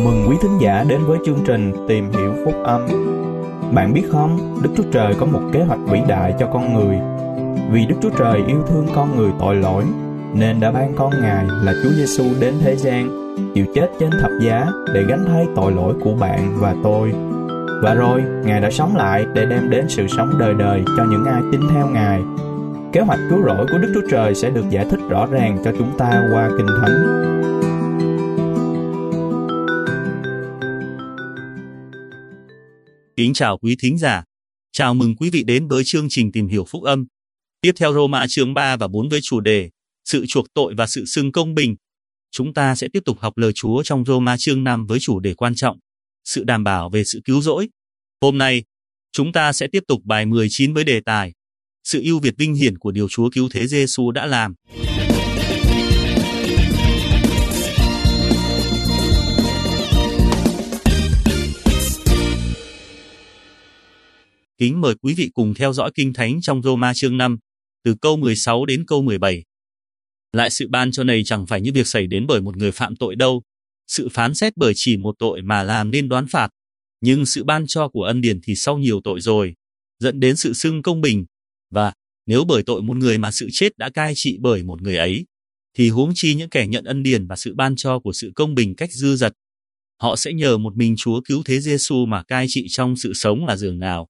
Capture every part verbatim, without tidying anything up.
mừng quý thính giả đến với chương trình Tìm Hiểu Phúc Âm. Bạn biết không, Đức Chúa Trời có một kế hoạch vĩ đại cho con người. Vì Đức Chúa Trời yêu thương con người tội lỗi, nên đã ban con Ngài là Chúa Giêsu đến thế gian, chịu chết trên thập giá để gánh thay tội lỗi của bạn và tôi. Và rồi, Ngài đã sống lại để đem đến sự sống đời đời cho những ai tin theo Ngài. Kế hoạch cứu rỗi của Đức Chúa Trời sẽ được giải thích rõ ràng cho chúng ta qua Kinh Thánh. Kính chào quý thính giả. Chào mừng quý vị đến với chương trình Tìm Hiểu Phúc Âm. Tiếp theo Roma chương ba và bốn với chủ đề Sự chuộc tội và sự xưng công bình. Chúng ta sẽ tiếp tục học lời Chúa trong Roma chương năm với chủ đề quan trọng, sự đảm bảo về sự cứu rỗi. Hôm nay, chúng ta sẽ tiếp tục bài mười chín với đề tài Sự ưu việt vinh hiển của điều Chúa cứu thế Giêsu đã làm. Kính mời quý vị cùng theo dõi Kinh Thánh trong Roma chương năm, từ câu mười sáu đến câu mười bảy. Lại sự ban cho này chẳng phải như việc xảy đến bởi một người phạm tội đâu, sự phán xét bởi chỉ một tội mà làm nên đoán phạt, nhưng sự ban cho của ân điển thì sau nhiều tội rồi, dẫn đến sự xưng công bình, và nếu bởi tội một người mà sự chết đã cai trị bởi một người ấy, thì huống chi những kẻ nhận ân điển và sự ban cho của sự công bình cách dư dật, họ sẽ nhờ một mình Chúa cứu thế Giêsu mà cai trị trong sự sống là dường nào.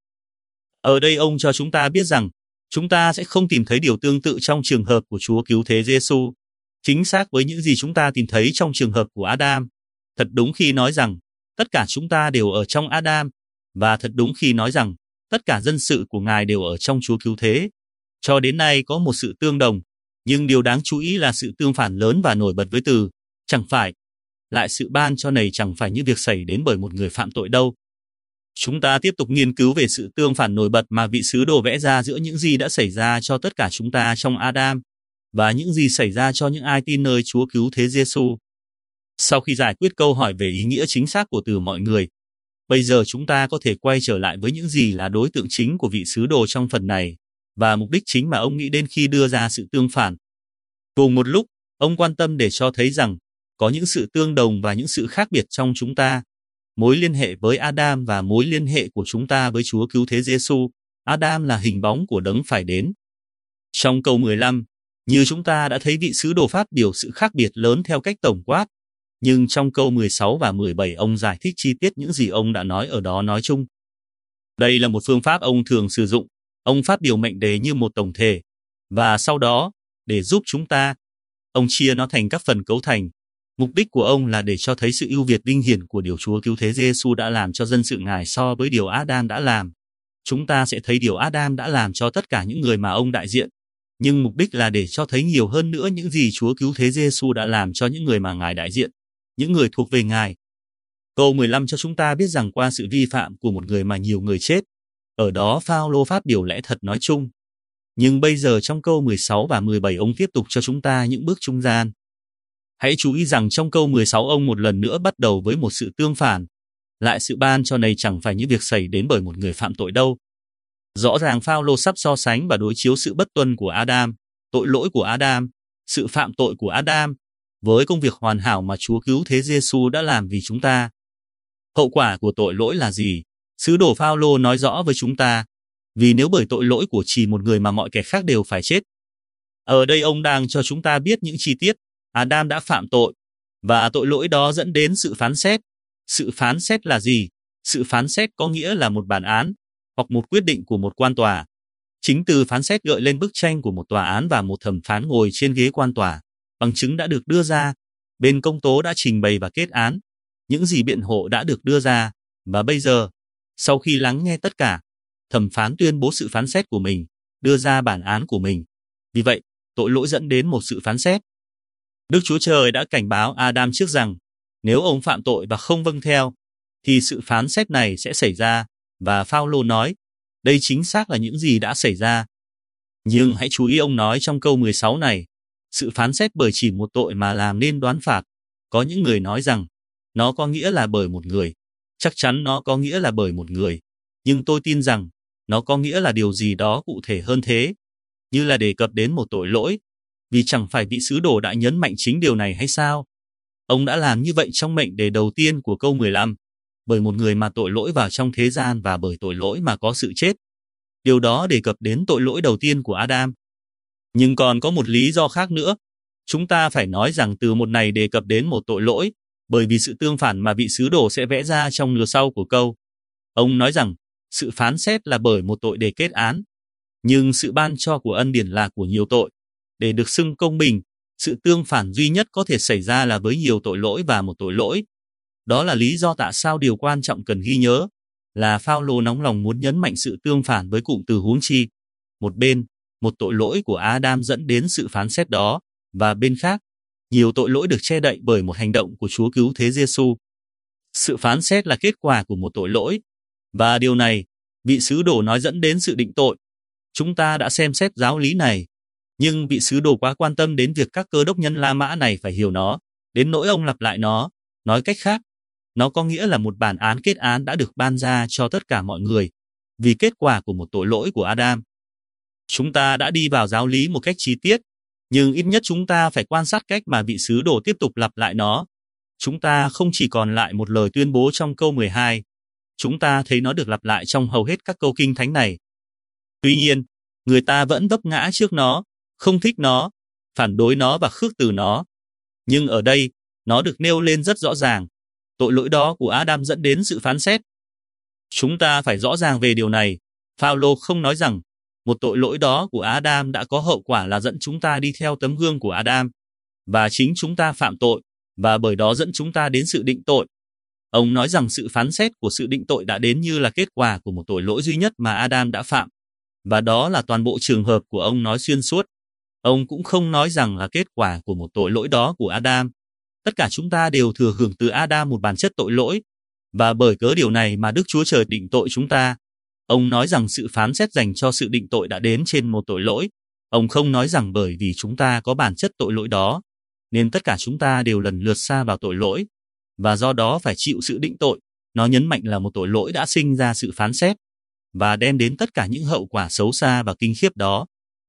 Ở đây ông cho chúng ta biết rằng, chúng ta sẽ không tìm thấy điều tương tự trong trường hợp của Chúa cứu thế Giêsu, chính xác với những gì chúng ta tìm thấy trong trường hợp của Adam. Thật đúng khi nói rằng, tất cả chúng ta đều ở trong Adam, và thật đúng khi nói rằng, tất cả dân sự của Ngài đều ở trong Chúa cứu thế. Cho đến nay có một sự tương đồng, nhưng điều đáng chú ý là sự tương phản lớn và nổi bật với từ, chẳng phải. Lại sự ban cho này chẳng phải như việc xảy đến bởi một người phạm tội đâu. Chúng ta tiếp tục nghiên cứu về sự tương phản nổi bật mà vị sứ đồ vẽ ra giữa những gì đã xảy ra cho tất cả chúng ta trong Adam và những gì xảy ra cho những ai tin nơi Chúa cứu thế Giêsu. Sau khi giải quyết câu hỏi về ý nghĩa chính xác của từ mọi người, bây giờ chúng ta có thể quay trở lại với những gì là đối tượng chính của vị sứ đồ trong phần này và mục đích chính mà ông nghĩ đến khi đưa ra sự tương phản. Cùng một lúc, ông quan tâm để cho thấy rằng có những sự tương đồng và những sự khác biệt trong chúng ta. Mối liên hệ với Adam và mối liên hệ của chúng ta với Chúa cứu thế Giêsu. Adam là hình bóng của đấng phải đến. Trong câu mười lăm, như chúng ta đã thấy vị sứ đồ phát biểu sự khác biệt lớn theo cách tổng quát, nhưng trong câu mười sáu và mười bảy ông giải thích chi tiết những gì ông đã nói ở đó nói chung. Đây là một phương pháp ông thường sử dụng. Ông phát biểu mệnh đề như một tổng thể, và sau đó, để giúp chúng ta, ông chia nó thành các phần cấu thành. Mục đích của ông là để cho thấy sự ưu việt vinh hiển của điều Chúa cứu thế Giêsu đã làm cho dân sự Ngài so với điều Adam đã làm. Chúng ta sẽ thấy điều Adam đã làm cho tất cả những người mà ông đại diện, nhưng mục đích là để cho thấy nhiều hơn nữa những gì Chúa cứu thế Giêsu đã làm cho những người mà Ngài đại diện, những người thuộc về Ngài. Câu mười lăm cho chúng ta biết rằng qua sự vi phạm của một người mà nhiều người chết, ở đó Phao-lô phát biểu lẽ thật nói chung. Nhưng bây giờ trong câu mười sáu và mười bảy ông tiếp tục cho chúng ta những bước trung gian. Hãy chú ý rằng trong câu mười sáu ông một lần nữa bắt đầu với một sự tương phản. Lại sự ban cho này chẳng phải như việc xảy đến bởi một người phạm tội đâu. Rõ ràng Phao-lô sắp so sánh và đối chiếu sự bất tuân của Adam, tội lỗi của Adam, sự phạm tội của Adam, với công việc hoàn hảo mà Chúa cứu thế Giêsu đã làm vì chúng ta. Hậu quả của tội lỗi là gì? Sứ đồ Phao-lô nói rõ với chúng ta, vì nếu bởi tội lỗi của chỉ một người mà mọi kẻ khác đều phải chết. Ở đây ông đang cho chúng ta biết những chi tiết. Adam đã phạm tội, và tội lỗi đó dẫn đến sự phán xét. Sự phán xét là gì? Sự phán xét có nghĩa là một bản án, hoặc một quyết định của một quan tòa. Chính từ phán xét gợi lên bức tranh của một tòa án và một thẩm phán ngồi trên ghế quan tòa. Bằng chứng đã được đưa ra, bên công tố đã trình bày và kết án. Những gì biện hộ đã được đưa ra, và bây giờ, sau khi lắng nghe tất cả, thẩm phán tuyên bố sự phán xét của mình, đưa ra bản án của mình. Vì vậy, tội lỗi dẫn đến một sự phán xét. Đức Chúa Trời đã cảnh báo Adam trước rằng, nếu ông phạm tội và không vâng theo, thì sự phán xét này sẽ xảy ra, và Phao-lô nói, đây chính xác là những gì đã xảy ra. Nhưng hãy chú ý ông nói trong câu mười sáu này, sự phán xét bởi chỉ một tội mà làm nên đoán phạt. Có những người nói rằng, nó có nghĩa là bởi một người. Chắc chắn nó có nghĩa là bởi một người. Nhưng tôi tin rằng, nó có nghĩa là điều gì đó cụ thể hơn thế, như là đề cập đến một tội lỗi, vì chẳng phải vị sứ đồ đã nhấn mạnh chính điều này hay sao? Ông đã làm như vậy trong mệnh đề đầu tiên của câu mười lăm, bởi một người mà tội lỗi vào trong thế gian và bởi tội lỗi mà có sự chết. Điều đó đề cập đến tội lỗi đầu tiên của Adam. Nhưng còn có một lý do khác nữa. Chúng ta phải nói rằng từ một này đề cập đến một tội lỗi, bởi vì sự tương phản mà vị sứ đồ sẽ vẽ ra trong nửa sau của câu. Ông nói rằng, sự phán xét là bởi một tội để kết án, nhưng sự ban cho của ân điển là của nhiều tội. Để được xưng công bình, sự tương phản duy nhất có thể xảy ra là với nhiều tội lỗi và một tội lỗi. Đó là lý do tại sao điều quan trọng cần ghi nhớ là Phao-lô nóng lòng muốn nhấn mạnh sự tương phản với cụm từ huống chi. Một bên, một tội lỗi của Adam dẫn đến sự phán xét đó, và bên khác, nhiều tội lỗi được che đậy bởi một hành động của Chúa Cứu Thế Giêsu. Sự phán xét là kết quả của một tội lỗi, và điều này, vị sứ đồ nói dẫn đến sự định tội. Chúng ta đã xem xét giáo lý này, nhưng vị sứ đồ quá quan tâm đến việc các cơ đốc nhân La Mã này phải hiểu nó, đến nỗi ông lặp lại nó. Nói cách khác, nó có nghĩa là một bản án kết án đã được ban ra cho tất cả mọi người, vì kết quả của một tội lỗi của Adam. Chúng ta đã đi vào giáo lý một cách chi tiết, nhưng ít nhất chúng ta phải quan sát cách mà vị sứ đồ tiếp tục lặp lại nó. Chúng ta không chỉ còn lại một lời tuyên bố trong câu mười hai, chúng ta thấy nó được lặp lại trong hầu hết các câu kinh thánh này. Tuy nhiên, người ta vẫn vấp ngã trước nó, không thích nó, phản đối nó và khước từ nó. Nhưng ở đây, nó được nêu lên rất rõ ràng. Tội lỗi đó của Adam dẫn đến sự phán xét. Chúng ta phải rõ ràng về điều này. Phao-lô không nói rằng một tội lỗi đó của Adam đã có hậu quả là dẫn chúng ta đi theo tấm gương của Adam, và chính chúng ta phạm tội, và bởi đó dẫn chúng ta đến sự định tội. Ông nói rằng sự phán xét của sự định tội đã đến như là kết quả của một tội lỗi duy nhất mà Adam đã phạm, và đó là toàn bộ trường hợp của ông nói xuyên suốt. Ông cũng không nói rằng là kết quả của một tội lỗi đó của Adam. Tất cả chúng ta đều thừa hưởng từ Adam một bản chất tội lỗi, và bởi cớ điều này mà Đức Chúa Trời định tội chúng ta. Ông nói rằng sự phán xét dành cho sự định tội đã đến trên một tội lỗi. Ông không nói rằng bởi vì chúng ta có bản chất tội lỗi đó, nên tất cả chúng ta đều lần lượt sa vào tội lỗi, và do đó phải chịu sự định tội. Nó nhấn mạnh là một tội lỗi đã sinh ra sự phán xét, và đem đến tất cả những hậu quả xấu xa và kinh khiếp đó.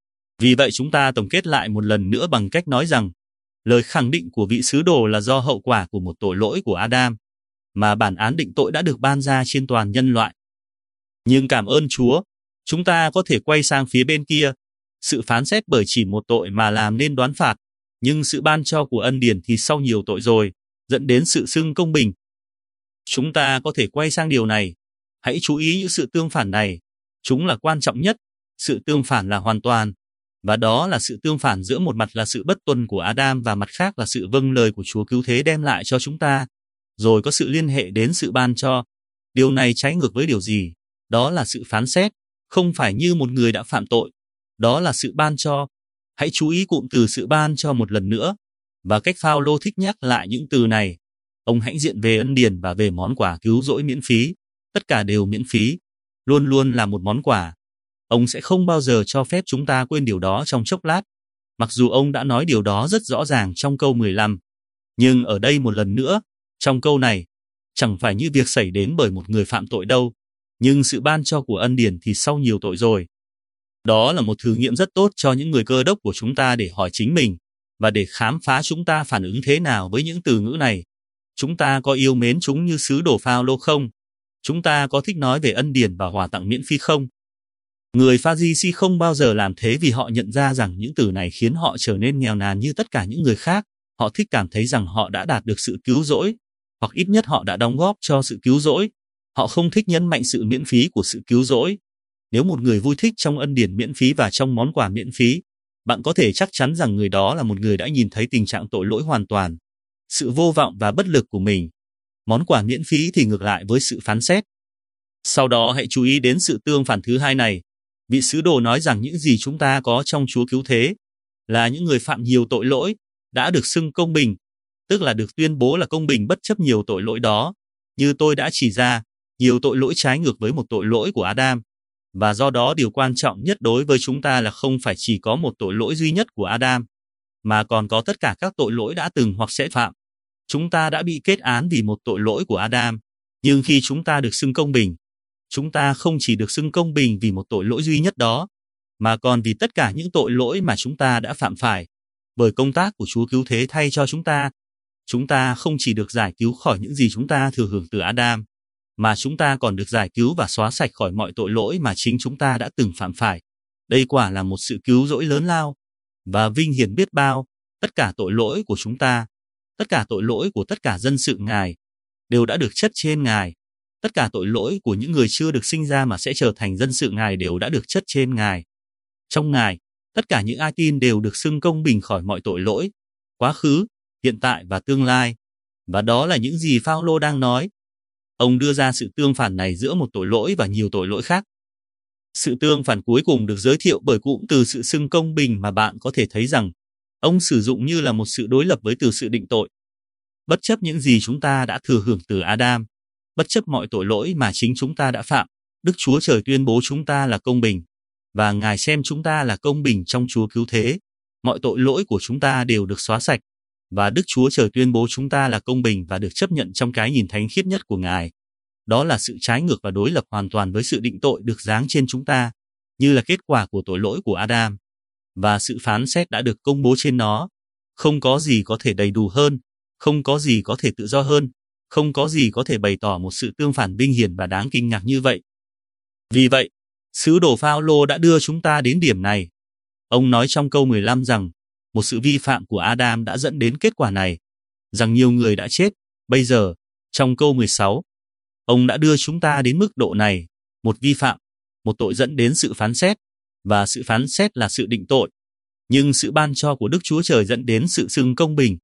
Vì vậy chúng ta tổng kết lại một lần nữa bằng cách nói rằng, lời khẳng định của vị sứ đồ là do hậu quả của một tội lỗi của Adam, mà bản án định tội đã được ban ra trên toàn nhân loại. Nhưng cảm ơn Chúa, chúng ta có thể quay sang phía bên kia. Sự phán xét bởi chỉ một tội mà làm nên đoán phạt, nhưng sự ban cho của ân điển thì sau nhiều tội rồi, dẫn đến sự xưng công bình. Chúng ta có thể quay sang điều này. Hãy chú ý những sự tương phản này. Chúng là quan trọng nhất. Sự tương phản là hoàn toàn. Và đó là sự tương phản giữa một mặt là sự bất tuân của Adam và mặt khác là sự vâng lời của Chúa Cứu Thế đem lại cho chúng ta. Rồi có sự liên hệ đến sự ban cho. Điều này trái ngược với điều gì? Đó là sự phán xét, không phải như một người đã phạm tội. Đó là sự ban cho. Hãy chú ý cụm từ sự ban cho một lần nữa. Và cách Phao-lô thích nhắc lại những từ này. Ông hãnh diện về ân điển và về món quà cứu rỗi miễn phí. Tất cả đều miễn phí. Luôn luôn là một món quà. Ông sẽ không bao giờ cho phép chúng ta quên điều đó trong chốc lát. Mặc dù ông đã nói điều đó rất rõ ràng trong câu mười lăm. Nhưng ở đây một lần nữa, trong câu này, chẳng phải như việc xảy đến bởi một người phạm tội đâu, nhưng sự ban cho của ân điển thì sau nhiều tội rồi. Đó là một thử nghiệm rất tốt cho những người cơ đốc của chúng ta để hỏi chính mình, và để khám phá chúng ta phản ứng thế nào với những từ ngữ này. Chúng ta có yêu mến chúng như sứ đồ Phao-lô không? Chúng ta có thích nói về ân điển và quà tặng miễn phí không? Người Pha-ri-si không bao giờ làm thế vì họ nhận ra rằng những từ này khiến họ trở nên nghèo nàn như tất cả những người khác. Họ thích cảm thấy rằng họ đã đạt được sự cứu rỗi, hoặc ít nhất họ đã đóng góp cho sự cứu rỗi. Họ không thích nhấn mạnh sự miễn phí của sự cứu rỗi. Nếu một người vui thích trong ân điển miễn phí và trong món quà miễn phí, bạn có thể chắc chắn rằng người đó là một người đã nhìn thấy tình trạng tội lỗi hoàn toàn, sự vô vọng và bất lực của mình. Món quà miễn phí thì ngược lại với sự phán xét. Sau đó hãy chú ý đến sự tương phản thứ hai này. Vị sứ đồ nói rằng những gì chúng ta có trong Chúa Cứu Thế là những người phạm nhiều tội lỗi đã được xưng công bình, tức là được tuyên bố là công bình bất chấp nhiều tội lỗi đó. Như tôi đã chỉ ra, nhiều tội lỗi trái ngược với một tội lỗi của Adam. Và do đó điều quan trọng nhất đối với chúng ta là không phải chỉ có một tội lỗi duy nhất của Adam, mà còn có tất cả các tội lỗi đã từng hoặc sẽ phạm. Chúng ta đã bị kết án vì một tội lỗi của Adam, nhưng khi chúng ta được xưng công bình, chúng ta không chỉ được xưng công bình vì một tội lỗi duy nhất đó, mà còn vì tất cả những tội lỗi mà chúng ta đã phạm phải, bởi công tác của Chúa Cứu Thế thay cho chúng ta. chúng ta không chỉ được giải cứu khỏi những gì chúng ta thừa hưởng từ Adam, mà chúng ta còn được giải cứu và xóa sạch khỏi mọi tội lỗi mà chính chúng ta đã từng phạm phải. Đây quả là một sự cứu rỗi lớn lao và vinh hiển biết bao. Tất cả tội lỗi của chúng ta, tất cả tội lỗi của tất cả dân sự Ngài đều đã được chất trên Ngài. Tất cả tội lỗi của những người chưa được sinh ra mà sẽ trở thành dân sự Ngài đều đã được chất trên Ngài. Trong Ngài, tất cả những ai tin đều được xưng công bình khỏi mọi tội lỗi, quá khứ, hiện tại và tương lai. Và đó là những gì Phao-lô đang nói. Ông đưa ra sự tương phản này giữa một tội lỗi và nhiều tội lỗi khác. Sự tương phản cuối cùng được giới thiệu bởi cụm từ sự xưng công bình mà bạn có thể thấy rằng ông sử dụng như là một sự đối lập với từ sự định tội. Bất chấp những gì chúng ta đã thừa hưởng từ Adam, bất chấp mọi tội lỗi mà chính chúng ta đã phạm, Đức Chúa Trời tuyên bố chúng ta là công bình, và Ngài xem chúng ta là công bình trong Chúa cứu thế. Mọi tội lỗi của chúng ta đều được xóa sạch, và Đức Chúa Trời tuyên bố chúng ta là công bình và được chấp nhận trong cái nhìn thánh khiết nhất của Ngài. Đó là sự trái ngược và đối lập hoàn toàn với sự định tội được giáng trên chúng ta, như là kết quả của tội lỗi của Adam, và sự phán xét đã được công bố trên nó. Không có gì có thể đầy đủ hơn, không có gì có thể tự do hơn, không có gì có thể bày tỏ một sự tương phản vinh hiển và đáng kinh ngạc như vậy. Vì vậy, sứ đồ Phao-lô đã đưa chúng ta đến điểm này. Ông nói trong câu mười lăm rằng, một sự vi phạm của Adam đã dẫn đến kết quả này, rằng nhiều người đã chết. Bây giờ, trong câu mười sáu, ông đã đưa chúng ta đến mức độ này, một vi phạm, một tội dẫn đến sự phán xét, và sự phán xét là sự định tội. Nhưng sự ban cho của Đức Chúa Trời dẫn đến sự xưng công bình.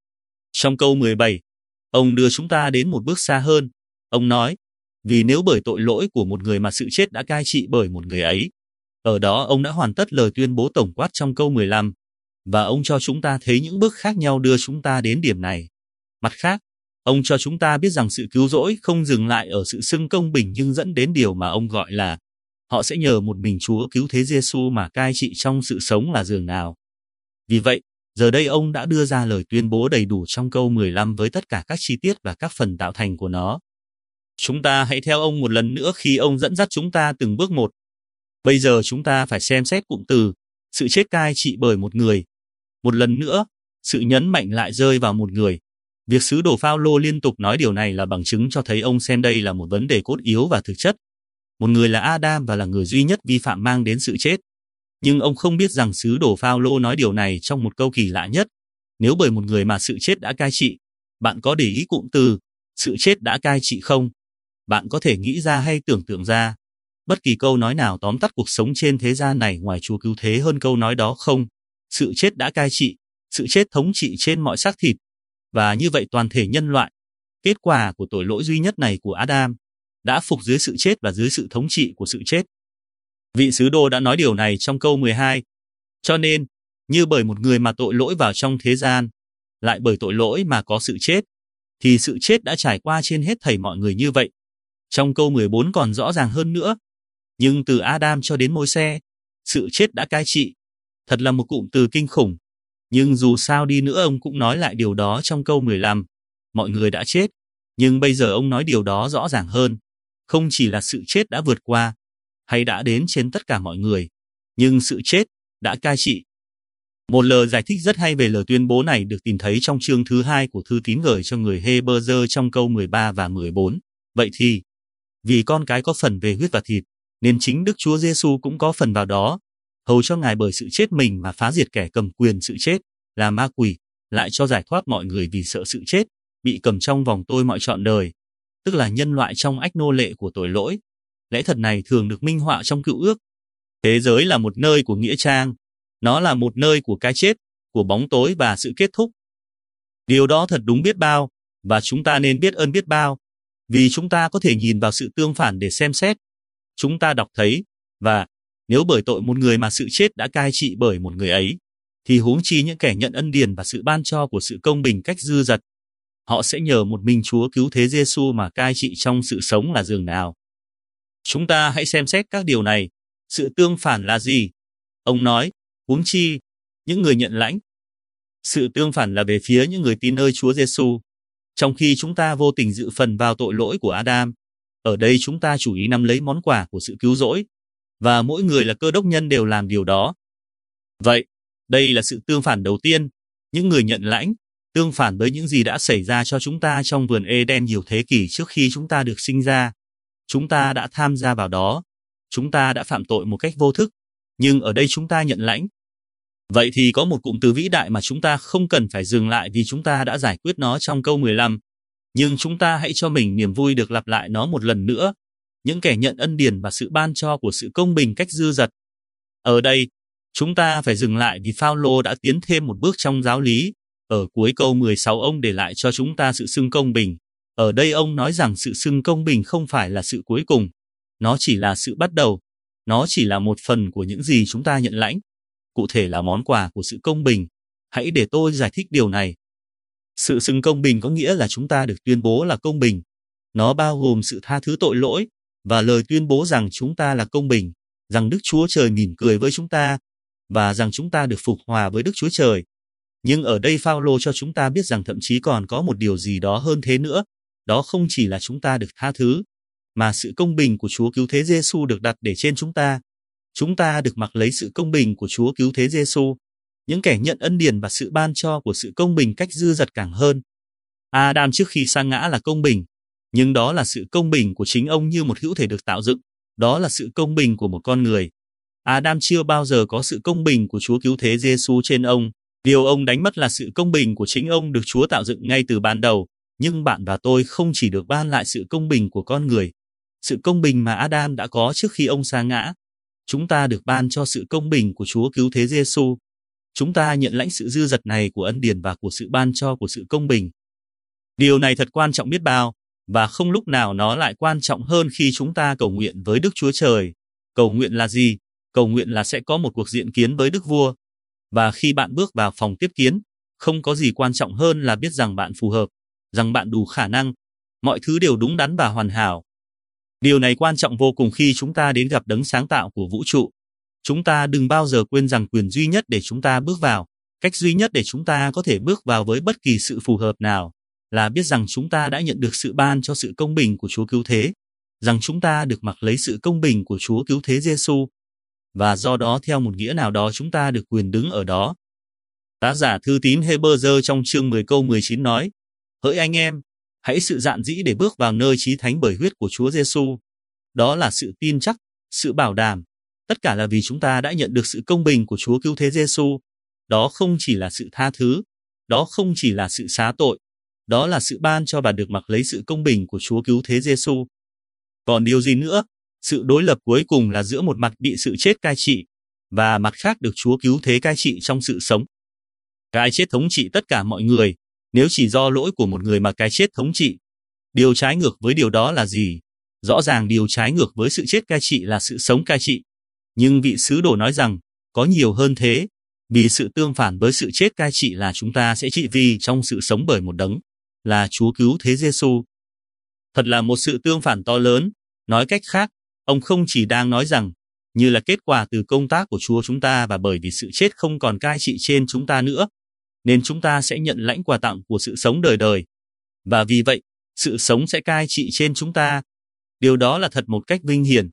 Trong câu mười bảy, ông đưa chúng ta đến một bước xa hơn. Ông nói, vì nếu bởi tội lỗi của một người mà sự chết đã cai trị bởi một người ấy. Ở đó ông đã hoàn tất lời tuyên bố tổng quát trong câu mười lăm, và ông cho chúng ta thấy những bước khác nhau đưa chúng ta đến điểm này. Mặt khác, ông cho chúng ta biết rằng sự cứu rỗi không dừng lại ở sự xưng công bình nhưng dẫn đến điều mà ông gọi là họ sẽ nhờ một mình Chúa cứu thế Giêsu mà cai trị trong sự sống là dường nào. Vì vậy, giờ đây ông đã đưa ra lời tuyên bố đầy đủ trong câu mười lăm với tất cả các chi tiết và các phần tạo thành của nó. Chúng ta hãy theo ông một lần nữa khi ông dẫn dắt chúng ta từng bước một. Bây giờ chúng ta phải xem xét cụm từ sự chết cai trị bởi một người. Một lần nữa, sự nhấn mạnh lại rơi vào một người. Việc sứ đồ Phao-lô liên tục nói điều này là bằng chứng cho thấy ông xem đây là một vấn đề cốt yếu và thực chất. Một người là Adam và là người duy nhất vi phạm mang đến sự chết. Nhưng ông không biết rằng sứ đồ Phao-lô nói điều này trong một câu kỳ lạ nhất. Nếu bởi một người mà sự chết đã cai trị, bạn có để ý cụm từ sự chết đã cai trị không? Bạn có thể nghĩ ra hay tưởng tượng ra bất kỳ câu nói nào tóm tắt cuộc sống trên thế gian này ngoài Chúa cứu thế hơn câu nói đó không? Sự chết đã cai trị, sự chết thống trị trên mọi xác thịt, và như vậy toàn thể nhân loại. Kết quả của tội lỗi duy nhất này của Adam đã phục dưới sự chết và dưới sự thống trị của sự chết. Vị sứ đồ đã nói điều này trong câu mười hai. Cho nên, như bởi một người mà tội lỗi vào trong thế gian, lại bởi tội lỗi mà có sự chết, thì sự chết đã trải qua trên hết thảy mọi người như vậy. Trong câu mười bốn còn rõ ràng hơn nữa. Nhưng từ Adam cho đến Môi-se, sự chết đã cai trị. Thật là một cụm từ kinh khủng. Nhưng dù sao đi nữa ông cũng nói lại điều đó trong câu mười lăm. Mọi người đã chết, nhưng bây giờ ông nói điều đó rõ ràng hơn. Không chỉ là sự chết đã vượt qua, hay đã đến trên tất cả mọi người, nhưng sự chết đã cai trị. Một lời giải thích rất hay về lời tuyên bố này được tìm thấy trong chương thứ hai của thư tín gửi cho người Hê-bơ-dơ trong câu mười ba và mười bốn. Vậy thì, vì con cái có phần về huyết và thịt, nên chính Đức Chúa Giêsu cũng có phần vào đó, hầu cho Ngài bởi sự chết mình mà phá diệt kẻ cầm quyền sự chết, là ma quỷ, lại cho giải thoát mọi người vì sợ sự chết, bị cầm trong vòng tôi mọi trọn đời, tức là nhân loại trong ách nô lệ của tội lỗi. Lẽ thật này thường được minh họa trong Cựu Ước. Thế giới là một nơi của nghĩa trang, nó là một nơi của cái chết, của bóng tối và sự kết thúc. Điều đó thật đúng biết bao, và chúng ta nên biết ơn biết bao, vì chúng ta có thể nhìn vào sự tương phản để xem xét. Chúng ta đọc thấy, và nếu bởi tội một người mà sự chết đã cai trị bởi một người ấy, thì huống chi những kẻ nhận ân điển và sự ban cho của sự công bình cách dư dật. Họ sẽ nhờ một mình Chúa cứu thế Giêsu mà cai trị trong sự sống là dường nào. Chúng ta hãy xem xét các điều này. Sự tương phản là gì? Ông nói, huống chi, những người nhận lãnh. Sự tương phản là về phía những người tin nơi Chúa Giêsu. Trong khi chúng ta vô tình dự phần vào tội lỗi của Adam, ở đây chúng ta chủ ý nắm lấy món quà của sự cứu rỗi, và mỗi người là cơ đốc nhân đều làm điều đó. Vậy, đây là sự tương phản đầu tiên, những người nhận lãnh, tương phản với những gì đã xảy ra cho chúng ta trong vườn Eden nhiều thế kỷ trước khi chúng ta được sinh ra. Chúng ta đã tham gia vào đó, chúng ta đã phạm tội một cách vô thức, nhưng ở đây chúng ta nhận lãnh. Vậy thì có một cụm từ vĩ đại mà chúng ta không cần phải dừng lại vì chúng ta đã giải quyết nó trong câu mười lăm. Nhưng chúng ta hãy cho mình niềm vui được lặp lại nó một lần nữa. Những kẻ nhận ân điển và sự ban cho của sự công bình cách dư dật. Ở đây, chúng ta phải dừng lại vì Phao-lô đã tiến thêm một bước trong giáo lý. Ở cuối câu mười sáu ông để lại cho chúng ta sự xưng công bình. Ở đây ông nói rằng sự xưng công bình không phải là sự cuối cùng. Nó chỉ là sự bắt đầu. Nó chỉ là một phần của những gì chúng ta nhận lãnh. Cụ thể là món quà của sự công bình. Hãy để tôi giải thích điều này. Sự xưng công bình có nghĩa là chúng ta được tuyên bố là công bình. Nó bao gồm sự tha thứ tội lỗi và lời tuyên bố rằng chúng ta là công bình, rằng Đức Chúa Trời mỉm cười với chúng ta và rằng chúng ta được phục hòa với Đức Chúa Trời. Nhưng ở đây Phao-lô cho chúng ta biết rằng thậm chí còn có một điều gì đó hơn thế nữa. Đó không chỉ là chúng ta được tha thứ, mà sự công bình của Chúa Cứu Thế Giêsu được đặt để trên chúng ta. Chúng ta được mặc lấy sự công bình của Chúa Cứu Thế Giêsu, những kẻ nhận ân điển và sự ban cho của sự công bình cách dư dật càng hơn. Adam trước khi sa ngã là công bình, nhưng đó là sự công bình của chính ông như một hữu thể được tạo dựng. Đó là sự công bình của một con người. Adam chưa bao giờ có sự công bình của Chúa Cứu Thế Giêsu trên ông. Điều ông đánh mất là sự công bình của chính ông được Chúa tạo dựng ngay từ ban đầu. Nhưng bạn và tôi không chỉ được ban lại sự công bình của con người, sự công bình mà Adam đã có trước khi ông sa ngã. Chúng ta được ban cho sự công bình của Chúa Cứu Thế Giêsu. Chúng ta nhận lãnh sự dư dật này của ân điển và của sự ban cho của sự công bình. Điều này thật quan trọng biết bao, và không lúc nào nó lại quan trọng hơn khi chúng ta cầu nguyện với Đức Chúa Trời. Cầu nguyện là gì? Cầu nguyện là sẽ có một cuộc diện kiến với Đức Vua. Và khi bạn bước vào phòng tiếp kiến, không có gì quan trọng hơn là biết rằng bạn phù hợp, rằng bạn đủ khả năng, mọi thứ đều đúng đắn và hoàn hảo. Điều này quan trọng vô cùng khi chúng ta đến gặp đấng sáng tạo của vũ trụ. Chúng ta đừng bao giờ quên rằng quyền duy nhất để chúng ta bước vào, cách duy nhất để chúng ta có thể bước vào với bất kỳ sự phù hợp nào, là biết rằng chúng ta đã nhận được sự ban cho sự công bình của Chúa Cứu Thế, rằng chúng ta được mặc lấy sự công bình của Chúa Cứu Thế Giêsu, và do đó theo một nghĩa nào đó chúng ta được quyền đứng ở đó. Tác giả thư tín Hê-bơ-dơ trong chương mười câu mười chín nói: Hỡi anh em, hãy sự dạn dĩ để bước vào nơi chí thánh bởi huyết của Chúa Giêsu. Đó là sự tin chắc, sự bảo đảm. Tất cả là vì chúng ta đã nhận được sự công bình của Chúa Cứu Thế Giêsu. Đó không chỉ là sự tha thứ, đó không chỉ là sự xá tội, đó là sự ban cho và được mặc lấy sự công bình của Chúa Cứu Thế Giêsu. Còn điều gì nữa? Sự đối lập cuối cùng là giữa một mặt bị sự chết cai trị và mặt khác được Chúa Cứu Thế cai trị trong sự sống. Cái chết thống trị tất cả mọi người, nếu chỉ do lỗi của một người mà cái chết thống trị. Điều trái ngược với điều đó là gì? Rõ ràng điều trái ngược với sự chết cai trị là sự sống cai trị. Nhưng vị sứ đồ nói rằng, có nhiều hơn thế, vì sự tương phản với sự chết cai trị là chúng ta sẽ trị vì trong sự sống bởi một đấng, là Chúa Cứu Thế Giêsu. Thật là một sự tương phản to lớn. Nói cách khác, ông không chỉ đang nói rằng, như là kết quả từ công tác của Chúa chúng ta và bởi vì sự chết không còn cai trị trên chúng ta nữa, nên chúng ta sẽ nhận lãnh quà tặng của sự sống đời đời. Và vì vậy, sự sống sẽ cai trị trên chúng ta. Điều đó là thật một cách vinh hiển.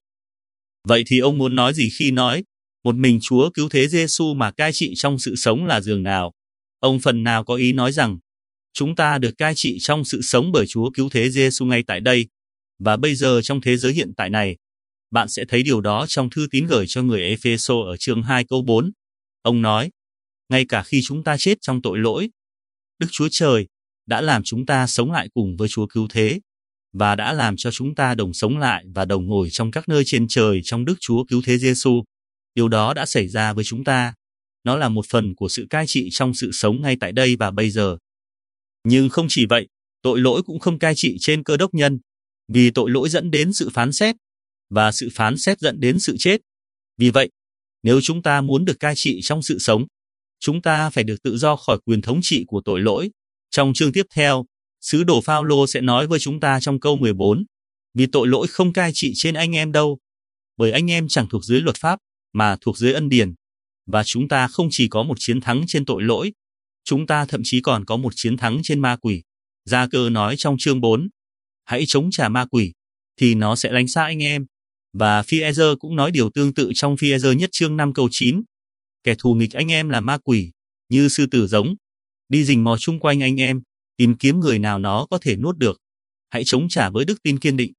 Vậy thì ông muốn nói gì khi nói, một mình Chúa Cứu Thế Giêsu mà cai trị trong sự sống là dường nào? Ông phần nào có ý nói rằng, chúng ta được cai trị trong sự sống bởi Chúa Cứu Thế Giêsu ngay tại đây, và bây giờ trong thế giới hiện tại này. Bạn sẽ thấy điều đó trong thư tín gửi cho người Ê-phê-sô ở chương hai câu bốn. Ông nói, ngay cả khi chúng ta chết trong tội lỗi, Đức Chúa Trời đã làm chúng ta sống lại cùng với Chúa Cứu Thế, và đã làm cho chúng ta đồng sống lại và đồng ngồi trong các nơi trên trời trong Đức Chúa Cứu Thế Giêsu. Điều đó đã xảy ra với chúng ta. Nó là một phần của sự cai trị trong sự sống ngay tại đây và bây giờ. Nhưng không chỉ vậy, tội lỗi cũng không cai trị trên Cơ Đốc nhân, vì tội lỗi dẫn đến sự phán xét, và sự phán xét dẫn đến sự chết. Vì vậy, nếu chúng ta muốn được cai trị trong sự sống, chúng ta phải được tự do khỏi quyền thống trị của tội lỗi. Trong chương tiếp theo, sứ đồ Phao-lô sẽ nói với chúng ta trong câu mười bốn, vì tội lỗi không cai trị trên anh em đâu, bởi anh em chẳng thuộc dưới luật pháp, mà thuộc dưới ân điển. Và chúng ta không chỉ có một chiến thắng trên tội lỗi, chúng ta thậm chí còn có một chiến thắng trên ma quỷ. Gia Cơ nói trong chương bốn, hãy chống trả ma quỷ, thì nó sẽ lánh xa anh em. Và Phi-e-rơ cũng nói điều tương tự trong Phi-e-rơ nhất chương năm câu chín. Kẻ thù nghịch anh em là ma quỷ, như sư tử giống. đi rình mò chung quanh anh em, tìm kiếm người nào nó có thể nuốt được. Hãy chống trả với đức tin kiên định.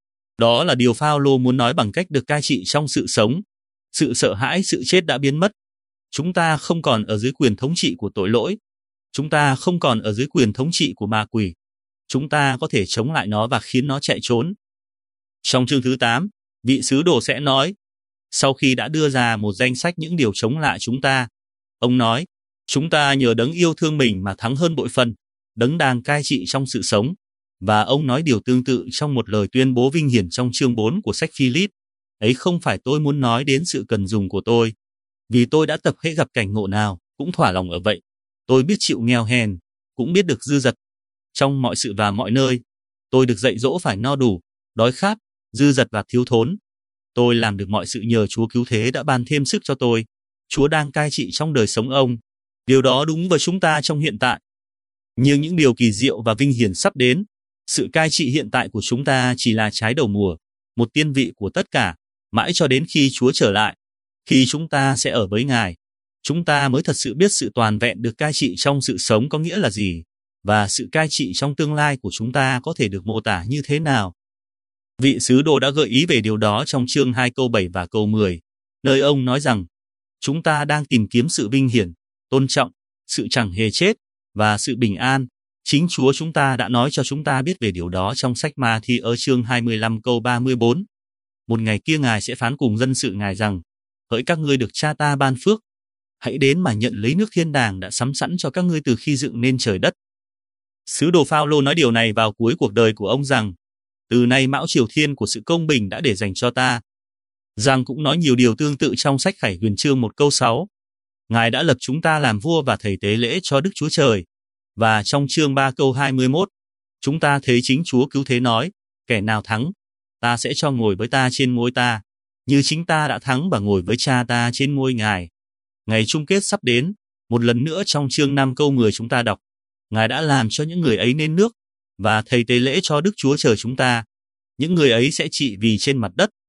Đó là điều Phao-lô muốn nói bằng cách được cai trị trong sự sống. Sự sợ hãi, sự chết đã biến mất. Chúng ta không còn ở dưới quyền thống trị của tội lỗi. Chúng ta không còn ở dưới quyền thống trị của ma quỷ. Chúng ta có thể chống lại nó và khiến nó chạy trốn. Trong chương thứ tám, vị sứ đồ sẽ nói, sau khi đã đưa ra một danh sách những điều chống lại chúng ta, ông nói, chúng ta nhờ đấng yêu thương mình mà thắng hơn bội phần, đấng đang cai trị trong sự sống. Và ông nói điều tương tự trong một lời tuyên bố vinh hiển trong chương bốn của sách Philip. Ấy không phải tôi muốn nói đến sự cần dùng của tôi, vì tôi đã tập hễ gặp cảnh ngộ nào, cũng thỏa lòng ở vậy. Tôi biết chịu nghèo hèn, cũng biết được dư dật. Trong mọi sự và mọi nơi, tôi được dạy dỗ phải no đủ, đói khát, dư dật và thiếu thốn. Tôi làm được mọi sự nhờ Chúa cứu thế đã ban thêm sức cho tôi. Chúa đang cai trị trong đời sống ông. Điều đó đúng với chúng ta trong hiện tại. Nhưng những điều kỳ diệu và vinh hiển sắp đến, sự cai trị hiện tại của chúng ta chỉ là trái đầu mùa, một tiên vị của tất cả, mãi cho đến khi Chúa trở lại. Khi chúng ta sẽ ở với Ngài, chúng ta mới thật sự biết sự toàn vẹn được cai trị trong sự sống có nghĩa là gì, và sự cai trị trong tương lai của chúng ta có thể được mô tả như thế nào. Vị sứ đồ đã gợi ý về điều đó trong chương hai câu bảy và câu mười, nơi ông nói rằng, chúng ta đang tìm kiếm sự vinh hiển, tôn trọng, sự chẳng hề chết, và sự bình an. Chính Chúa chúng ta đã nói cho chúng ta biết về điều đó trong sách Ma-thi ở chương hai mươi lăm câu ba mươi bốn. Một ngày kia Ngài sẽ phán cùng dân sự Ngài rằng, hỡi các ngươi được Cha ta ban phước, hãy đến mà nhận lấy nước thiên đàng đã sắm sẵn cho các ngươi từ khi dựng nên trời đất. Sứ đồ Phao-lô nói điều này vào cuối cuộc đời của ông rằng, từ nay mão triều thiên của sự công bình đã để dành cho ta. Giang cũng nói nhiều điều tương tự trong sách Khải Huyền chương một câu sáu. Ngài đã lập chúng ta làm vua và thầy tế lễ cho Đức Chúa Trời. Và trong chương ba câu hai mươi mốt, chúng ta thấy chính Chúa cứu thế nói, kẻ nào thắng, ta sẽ cho ngồi với ta trên ngôi ta, như chính ta đã thắng và ngồi với Cha ta trên ngôi Ngài. Ngày chung kết sắp đến, một lần nữa trong chương năm câu mười chúng ta đọc, Ngài đã làm cho những người ấy nên nước, và thầy tế lễ cho Đức Chúa Trời chúng ta. Những người ấy sẽ trị vì trên mặt đất.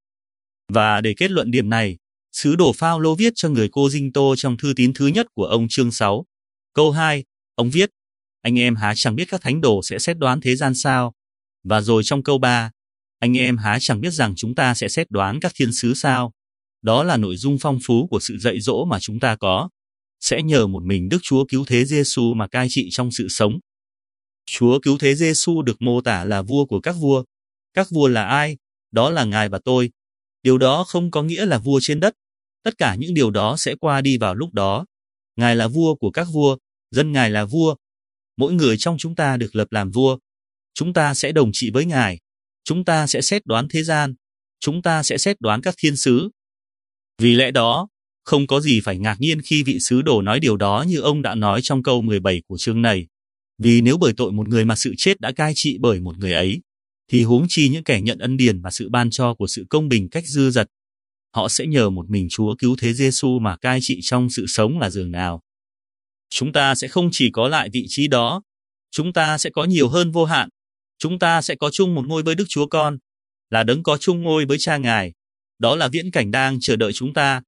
Và để kết luận điểm này, sứ đồ Phao-lô viết cho người Cô-rinh-tô trong thư tín thứ nhất của ông chương sáu. Câu hai, ông viết, anh em há chẳng biết các thánh đồ sẽ xét đoán thế gian sao? Và rồi trong câu ba, anh em há chẳng biết rằng chúng ta sẽ xét đoán các thiên sứ sao? Đó là nội dung phong phú của sự dạy dỗ mà chúng ta có. Sẽ nhờ một mình Đức Chúa cứu thế Giê-xu mà cai trị trong sự sống. Chúa cứu thế Giê-xu được mô tả là vua của các vua. Các vua là ai? Đó là Ngài và tôi. Điều đó không có nghĩa là vua trên đất. Tất cả những điều đó sẽ qua đi vào lúc đó. Ngài là vua của các vua, dân Ngài là vua. Mỗi người trong chúng ta được lập làm vua. Chúng ta sẽ đồng trị với Ngài. Chúng ta sẽ xét đoán thế gian. Chúng ta sẽ xét đoán các thiên sứ. Vì lẽ đó, không có gì phải ngạc nhiên khi vị sứ đồ nói điều đó như ông đã nói trong câu mười bảy của chương này. Vì nếu bởi tội một người mà sự chết đã cai trị bởi một người ấy, thì huống chi những kẻ nhận ân điển và sự ban cho của sự công bình cách dư dật. Họ sẽ nhờ một mình Chúa cứu thế Giê-xu mà cai trị trong sự sống là dường nào. Chúng ta sẽ không chỉ có lại vị trí đó, chúng ta sẽ có nhiều hơn vô hạn. Chúng ta sẽ có chung một ngôi với Đức Chúa Con, là đấng có chung ngôi với Cha Ngài. Đó là viễn cảnh đang chờ đợi chúng ta.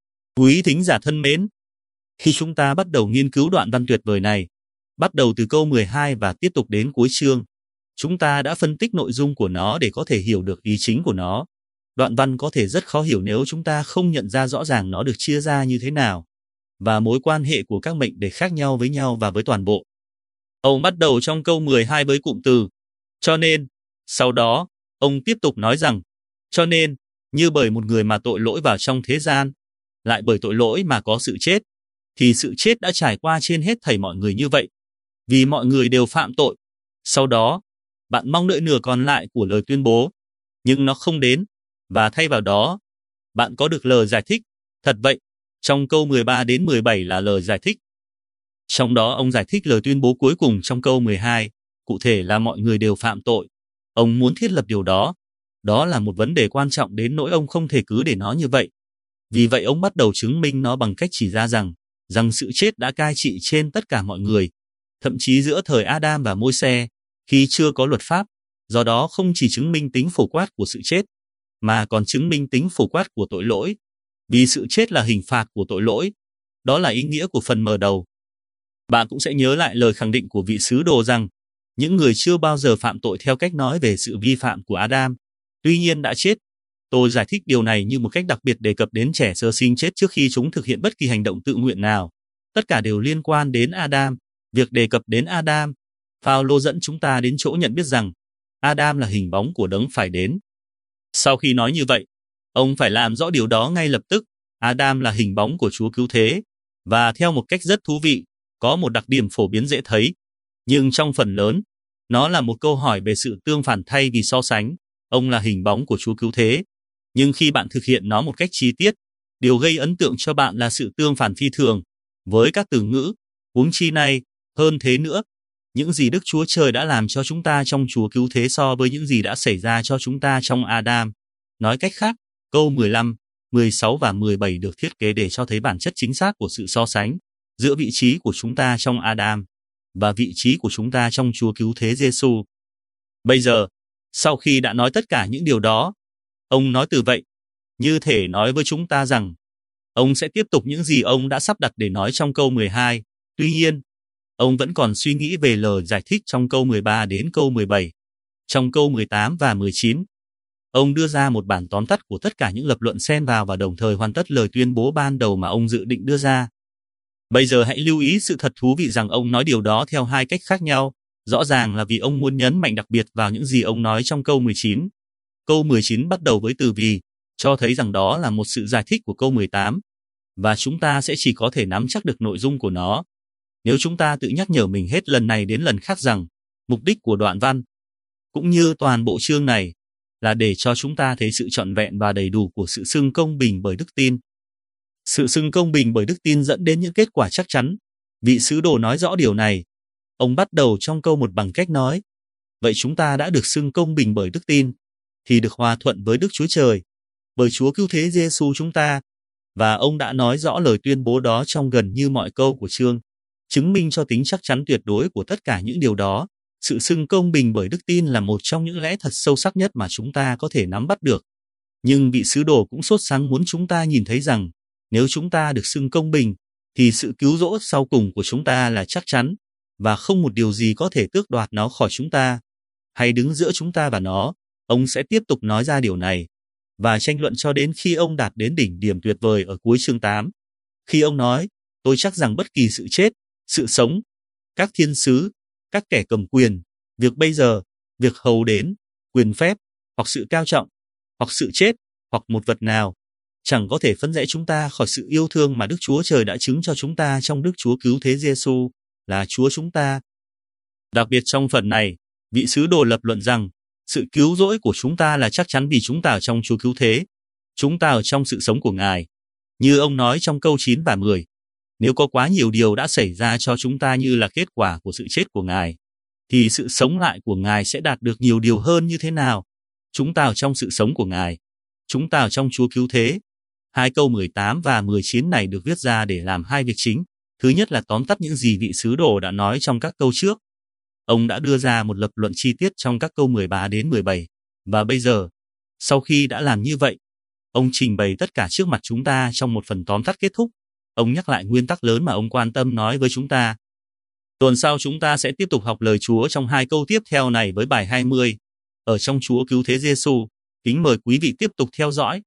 Quý thính giả thân mến, khi chúng ta bắt đầu nghiên cứu đoạn văn tuyệt vời này, bắt đầu từ câu mười hai và tiếp tục đến cuối chương, chúng ta đã phân tích nội dung của nó để có thể hiểu được ý chính của nó. Đoạn văn có thể rất khó hiểu nếu chúng ta không nhận ra rõ ràng nó được chia ra như thế nào, và mối quan hệ của các mệnh đề khác nhau với nhau và với toàn bộ. Ông bắt đầu trong câu mười hai với cụm từ, cho nên, sau đó, ông tiếp tục nói rằng, cho nên, như bởi một người mà tội lỗi vào trong thế gian, lại bởi tội lỗi mà có sự chết, thì sự chết đã trải qua trên hết thảy mọi người như vậy, vì mọi người đều phạm tội. Sau đó, bạn mong đợi nửa còn lại của lời tuyên bố, nhưng nó không đến, và thay vào đó, bạn có được lời giải thích. Thật vậy, trong câu mười ba đến mười bảy là lời giải thích. Trong đó ông giải thích lời tuyên bố cuối cùng trong câu mười hai, cụ thể là mọi người đều phạm tội. Ông muốn thiết lập điều đó. Đó là một vấn đề quan trọng đến nỗi ông không thể cứ để nó như vậy. Vì vậy ông bắt đầu chứng minh nó bằng cách chỉ ra rằng, rằng sự chết đã cai trị trên tất cả mọi người, thậm chí giữa thời Adam và Môi-se, khi chưa có luật pháp. Do đó không chỉ chứng minh tính phổ quát của sự chết, mà còn chứng minh tính phổ quát của tội lỗi. Vì sự chết là hình phạt của tội lỗi. Đó là ý nghĩa của phần mở đầu. Bạn cũng sẽ nhớ lại lời khẳng định của vị sứ đồ rằng những người chưa bao giờ phạm tội theo cách nói về sự vi phạm của Adam, tuy nhiên đã chết. Tôi giải thích điều này như một cách đặc biệt đề cập đến trẻ sơ sinh chết trước khi chúng thực hiện bất kỳ hành động tự nguyện nào. Tất cả đều liên quan đến Adam. Việc đề cập đến Adam, Phao-lô dẫn chúng ta đến chỗ nhận biết rằng Adam là hình bóng của đấng phải đến. Sau khi nói như vậy, ông phải làm rõ điều đó ngay lập tức. Adam là hình bóng của Chúa Cứu Thế, và theo một cách rất thú vị, có một đặc điểm phổ biến dễ thấy. Nhưng trong phần lớn, nó là một câu hỏi về sự tương phản thay vì so sánh. Ông là hình bóng của Chúa Cứu Thế. Nhưng khi bạn thực hiện nó một cách chi tiết, điều gây ấn tượng cho bạn là sự tương phản phi thường với các từ ngữ. Huống chi này, hơn thế nữa, những gì Đức Chúa Trời đã làm cho chúng ta trong Chúa Cứu Thế so với những gì đã xảy ra cho chúng ta trong Adam. Nói cách khác, câu mười lăm, mười sáu và mười bảy được thiết kế để cho thấy bản chất chính xác của sự so sánh giữa vị trí của chúng ta trong Adam và vị trí của chúng ta trong Chúa Cứu Thế Giêsu. Bây giờ, sau khi đã nói tất cả những điều đó, ông nói từ vậy, như thể nói với chúng ta rằng ông sẽ tiếp tục những gì ông đã sắp đặt để nói trong câu mười hai. Tuy nhiên, ông vẫn còn suy nghĩ về lời giải thích trong câu mười ba đến câu mười bảy. Trong câu mười tám và mười chín, ông đưa ra một bản tóm tắt của tất cả những lập luận xen vào và đồng thời hoàn tất lời tuyên bố ban đầu mà ông dự định đưa ra. Bây giờ hãy lưu ý sự thật thú vị rằng ông nói điều đó theo hai cách khác nhau. Rõ ràng là vì ông muốn nhấn mạnh đặc biệt vào những gì ông nói trong câu mười chín. Câu mười chín bắt đầu với từ vì, cho thấy rằng đó là một sự giải thích của câu mười tám, và chúng ta sẽ chỉ có thể nắm chắc được nội dung của nó nếu chúng ta tự nhắc nhở mình hết lần này đến lần khác rằng mục đích của đoạn văn, cũng như toàn bộ chương này, là để cho chúng ta thấy sự trọn vẹn và đầy đủ của sự xưng công bình bởi đức tin. Sự xưng công bình bởi đức tin dẫn đến những kết quả chắc chắn. Vị sứ đồ nói rõ điều này. Ông bắt đầu trong câu một bằng cách nói, vậy chúng ta đã được xưng công bình bởi đức tin, thì được hòa thuận với Đức Chúa Trời, bởi Chúa Cứu Thế Giêsu chúng ta. Và ông đã nói rõ lời tuyên bố đó trong gần như mọi câu của chương, chứng minh cho tính chắc chắn tuyệt đối của tất cả những điều đó. Sự xưng công bình bởi đức tin là một trong những lẽ thật sâu sắc nhất mà chúng ta có thể nắm bắt được. Nhưng vị sứ đồ cũng sốt sắng muốn chúng ta nhìn thấy rằng, nếu chúng ta được xưng công bình, thì sự cứu rỗi sau cùng của chúng ta là chắc chắn, và không một điều gì có thể tước đoạt nó khỏi chúng ta, hay đứng giữa chúng ta và nó. Ông sẽ tiếp tục nói ra điều này, và tranh luận cho đến khi ông đạt đến đỉnh điểm tuyệt vời ở cuối chương tám. Khi ông nói, tôi chắc rằng bất kỳ sự chết, sự sống, các thiên sứ, các kẻ cầm quyền, việc bây giờ, việc hầu đến, quyền phép, hoặc sự cao trọng, hoặc sự chết, hoặc một vật nào, chẳng có thể phân rẽ chúng ta khỏi sự yêu thương mà Đức Chúa Trời đã chứng cho chúng ta trong Đức Chúa Cứu Thế Giêsu, là Chúa chúng ta. Đặc biệt trong phần này, vị sứ đồ lập luận rằng, sự cứu rỗi của chúng ta là chắc chắn vì chúng ta ở trong Chúa Cứu Thế. Chúng ta ở trong sự sống của Ngài. Như ông nói trong câu chín và mười, nếu có quá nhiều điều đã xảy ra cho chúng ta như là kết quả của sự chết của Ngài, thì sự sống lại của Ngài sẽ đạt được nhiều điều hơn như thế nào? Chúng ta ở trong sự sống của Ngài. Chúng ta ở trong Chúa Cứu Thế. Hai câu mười tám và mười chín này được viết ra để làm hai việc chính. Thứ nhất là tóm tắt những gì vị sứ đồ đã nói trong các câu trước. Ông đã đưa ra một lập luận chi tiết trong các câu mười ba đến mười bảy. Và bây giờ, sau khi đã làm như vậy, ông trình bày tất cả trước mặt chúng ta trong một phần tóm tắt kết thúc. Ông nhắc lại nguyên tắc lớn mà ông quan tâm nói với chúng ta. Tuần sau chúng ta sẽ tiếp tục học lời Chúa trong hai câu tiếp theo này với bài hai mươi. Ở trong Chúa Cứu Thế Giêsu. Kính mời quý vị tiếp tục theo dõi.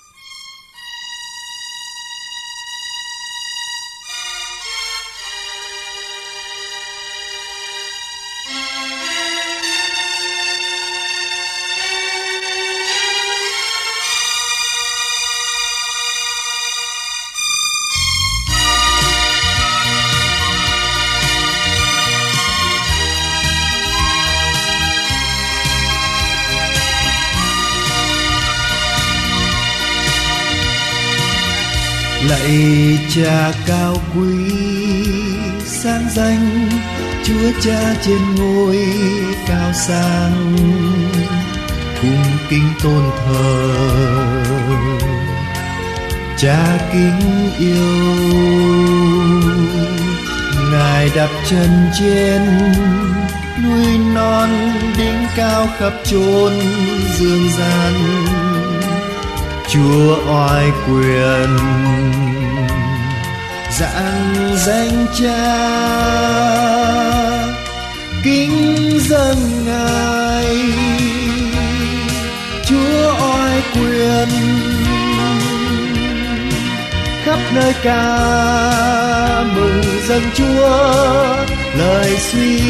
Lạy Cha cao quý sáng danh, Chúa Cha trên ngôi cao sang, cung kính tôn thờ Cha kính yêu. Ngài đặt chân trên núi non đỉnh cao khắp chốn dương gian, Chúa oai quyền Dạng danh Cha kính dâng Ngài, Chúa oai quyền khắp nơi ca mừng dâng Chúa, lời suy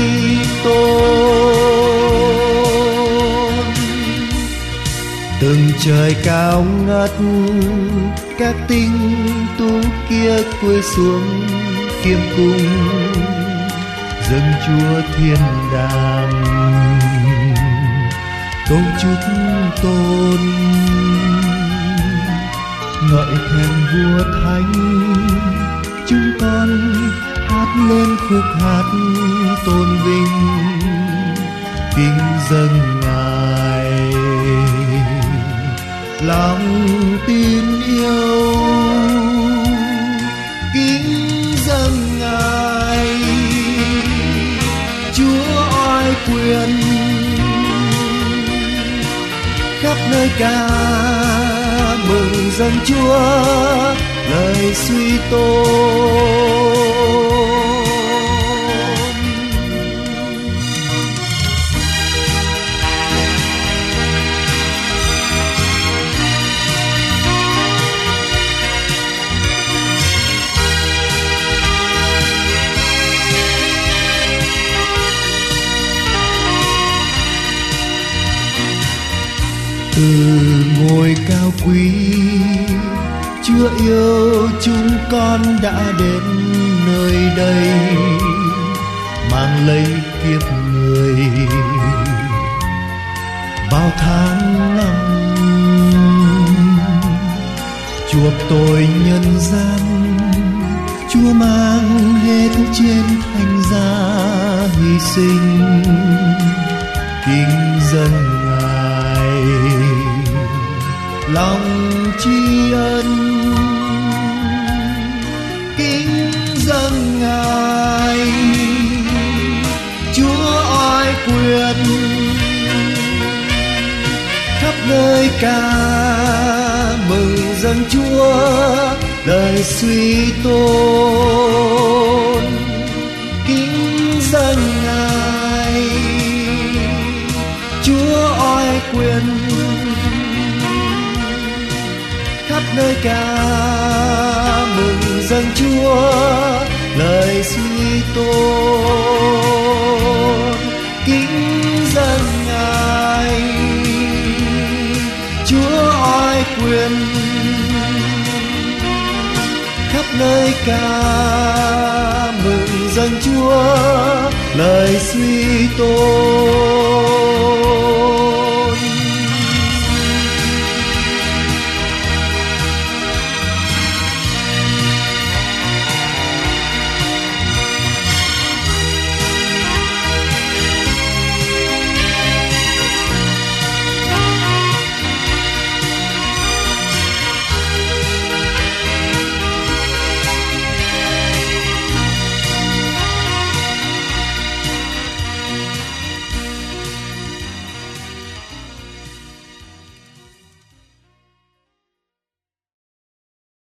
tôn. Từng trời cao ngất, các tinh tú kia cúi xuống khiêm cung dâng Chúa thiên đàng, tôn chúc tôn ngợi khen vua thánh. Chúng con hát lên khúc hát tôn vinh kính dâng Ngài, lòng tin yêu kính dâng Ngài, Chúa oai quyền khắp nơi ca mừng dâng Chúa, lời suy tôn. Từ ngôi cao quý, Chúa yêu chúng con đã đến nơi đây, mang lấy kiếp người bao tháng năm, chuộc tội nhân gian. Chúa mang hết trên thánh giá hy sinh kính dâng Ngài, lòng tri ân kính dâng Ngài, Chúa oai quyền khắp nơi ca mừng dâng Chúa, lời suy tôn kính dâng Ngài, Chúa oai quyền khắp nơi ca mừng dâng Chúa, lời suy tôn kính dâng Ngài, Chúa oai quyền khắp nơi ca mừng dâng Chúa, lời suy tôn.